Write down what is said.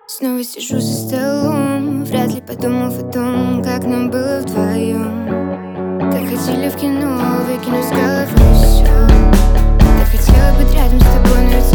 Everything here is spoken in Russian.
Снова сижу за столом, вряд ли подумав о том, как нам было вдвоем. Как ходили в кино, выкинуть с головы все. Так хотела быть рядом с тобой, но ведь